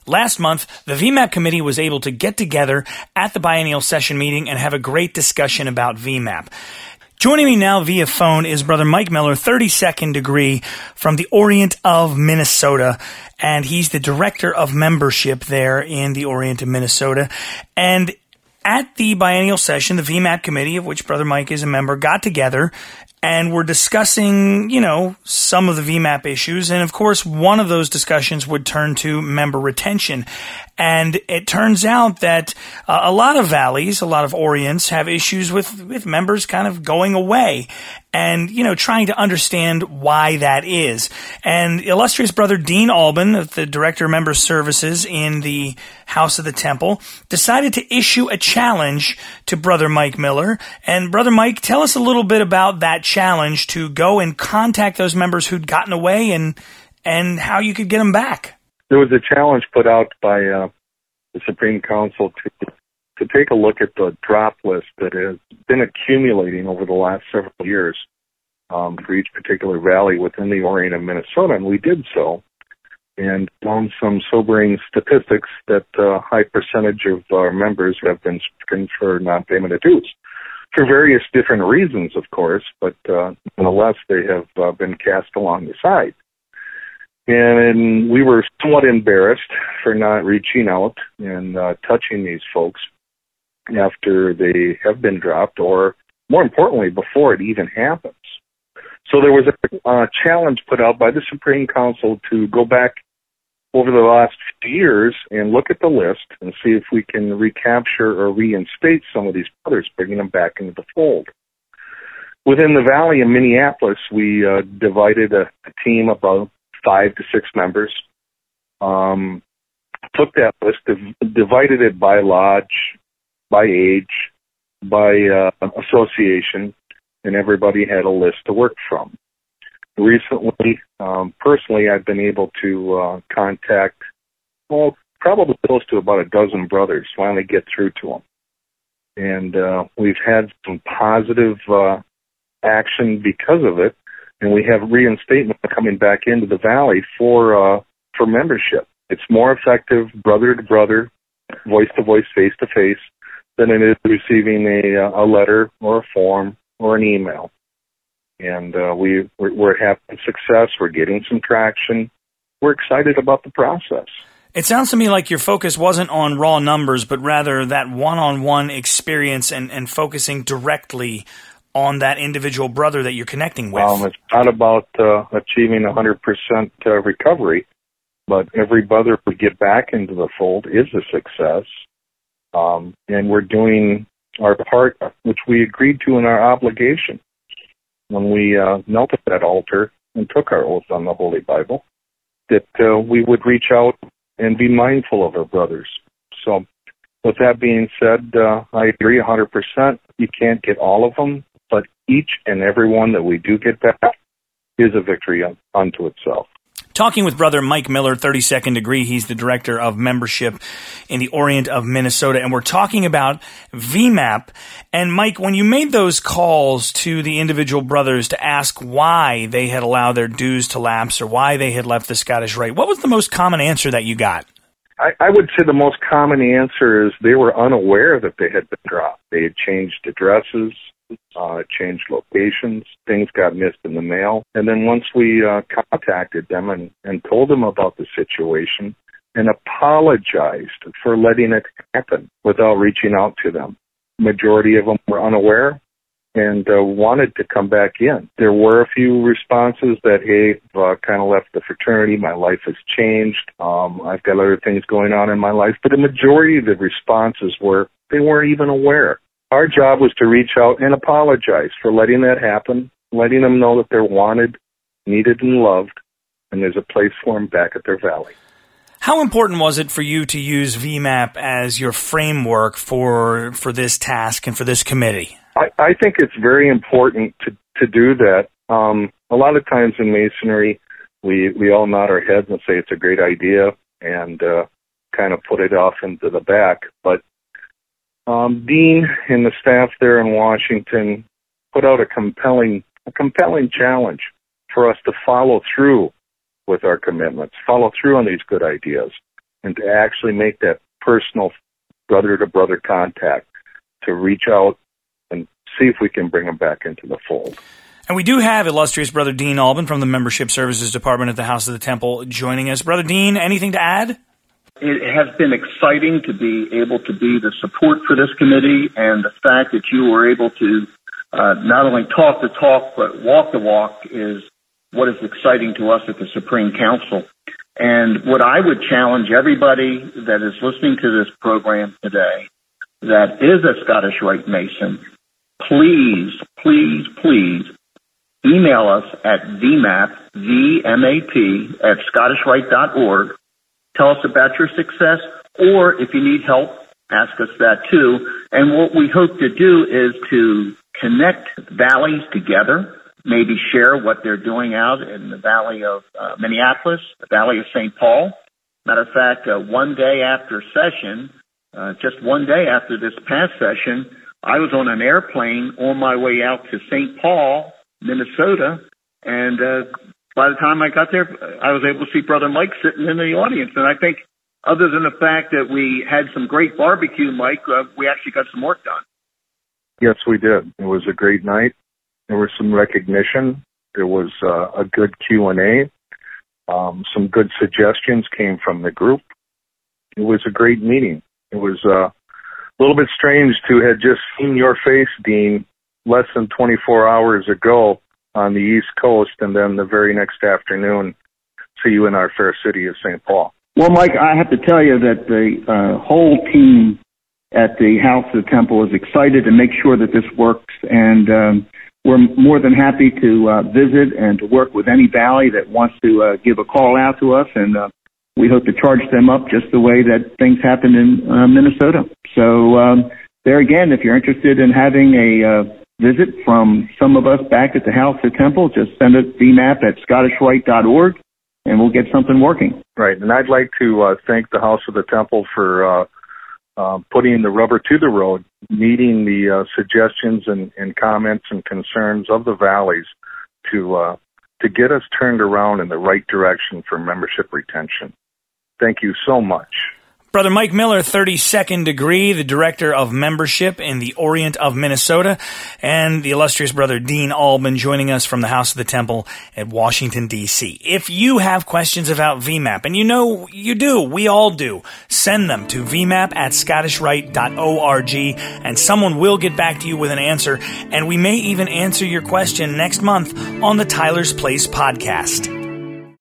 Last month, the VMAP committee was able to get together at the biennial session meeting and have a great discussion about VMAP. Joining me now via phone is Brother Mike Miller, 32nd degree from the Orient of Minnesota, and he's the director of membership there in the Orient of Minnesota. And at the biennial session, the VMAP committee, of which Brother Mike is a member, got together and we're discussing, some of the VMAP issues. And of course, one of those discussions would turn to member retention. And it turns out that a lot of valleys, a lot of Orients have issues with members kind of going away and, trying to understand why that is. And illustrious Brother Dean Albin, the Director of Member Services in the House of the Temple, decided to issue a challenge to Brother Mike Miller. And Brother Mike, tell us a little bit about that challenge to go and contact those members who'd gotten away and how you could get them back. There was a challenge put out by the Supreme Council to take a look at the drop list that has been accumulating over the last several years for each particular valley within the Orient of Minnesota, and we did so, and found some sobering statistics that a high percentage of our members have been stricken for non-payment of dues, for various different reasons, of course, but nonetheless they have been cast along the side. And we were somewhat embarrassed for not reaching out and touching these folks after they have been dropped, or more importantly, before it even happens. So there was a challenge put out by the Supreme Council to go back over the last few years and look at the list and see if we can recapture or reinstate some of these brothers, bringing them back into the fold. Within the Valley of Minneapolis, we divided a team about 5 to 6 members, took that list, divided it by lodge, by age, by association, and everybody had a list to work from. Recently, personally, I've been able to contact, probably close to about a dozen brothers, finally get through to them. And we've had some positive action because of it. And we have reinstatement coming back into the Valley for membership. It's more effective brother to brother, voice to voice, face to face, than it is receiving a letter or a form or an email. And we're having success. We're getting some traction. We're excited about the process. It sounds to me like your focus wasn't on raw numbers, but rather that one-on-one experience and focusing directly on that individual brother that you're connecting with. It's not about achieving 100% recovery, but every brother we get back into the fold is a success. And we're doing our part, which we agreed to in our obligation when we knelt at that altar and took our oath on the Holy Bible, that we would reach out and be mindful of our brothers. So with that being said, I agree 100%. You can't get all of them, but each and every one that we do get back is a victory unto itself. Talking with Brother Mike Miller, 32nd degree. He's the director of membership in the Orient of Minnesota, and we're talking about VMAP. And Mike, when you made those calls to the individual brothers to ask why they had allowed their dues to lapse or why they had left the Scottish Rite, what was the most common answer that you got? I would say the most common answer is they were unaware that they had been dropped. They had changed addresses, changed locations, things got missed in the mail. And then once we contacted them and told them about the situation and apologized for letting it happen without reaching out to them, majority of them were unaware and wanted to come back in. There were a few responses that, hey, kind of left the fraternity, my life has changed, I've got other things going on in my life. But the majority of the responses were they weren't even aware. Our job was to reach out and apologize for letting that happen, letting them know that they're wanted, needed, and loved, and there's a place for them back at their valley. How important was it for you to use VMAP as your framework for this task and for this committee? I think it's very important to do that. A lot of times in Masonry, we all nod our heads and say it's a great idea and kind of put it off into the back. But Dean and the staff there in Washington put out a compelling challenge for us to follow through with our commitments, follow through on these good ideas. and to actually make that personal brother-to-brother contact to reach out and see if we can bring them back into the fold. And we do have illustrious Brother Dean Albin from the Membership Services Department at the House of the Temple joining us. Brother Dean, anything to add? It has been exciting to be able to be the support for this committee, and the fact that you were able to not only talk the talk but walk the walk is what is exciting to us at the Supreme Council. And what I would challenge everybody that is listening to this program today that is a Scottish Rite Mason, please, please, please email us at VMAP, V-M-A-P, at ScottishRite.org. Tell us about your success, or if you need help, ask us that too. And what we hope to do is to connect valleys together, maybe share what they're doing out in the Valley of Minneapolis, the Valley of St. Paul. Matter of fact, one day after session, just one day after this past session, I was on an airplane on my way out to St. Paul, Minnesota, and by the time I got there, I was able to see Brother Mike sitting in the audience. And I think other than the fact that we had some great barbecue, Mike, we actually got some work done. Yes, we did. It was a great night. There was some recognition. There was a good Q&A. Some good suggestions came from the group. It was a great meeting. It was a little bit strange to have just seen your face, Dean, less than 24 hours ago on the East Coast, and then the very next afternoon, see you in our fair city of St. Paul. Well, Mike, I have to tell you that the whole team at the House of the Temple is excited to make sure that this works, and we're more than happy to visit and to work with any valley that wants to give a call out to us, and we hope to charge them up just the way that things happen in Minnesota. So there again, if you're interested in having a visit from some of us back at the House of the Temple, just send it VMAP at ScottishRite.org, and we'll get something working. Right, and I'd like to thank the House of the Temple for putting the rubber to the road, meeting the suggestions and comments and concerns of the valleys to get us turned around in the right direction for membership retention. Thank you so much. Brother Mike Miller, 32nd Degree, the Director of Membership in the Orient of Minnesota, and the illustrious Brother Dean Albin joining us from the House of the Temple at Washington, D.C. If you have questions about VMAP, and you know you do, we all do, send them to vmap at scottishrite.org, and someone will get back to you with an answer, and we may even answer your question next month on the Tyler's Place podcast.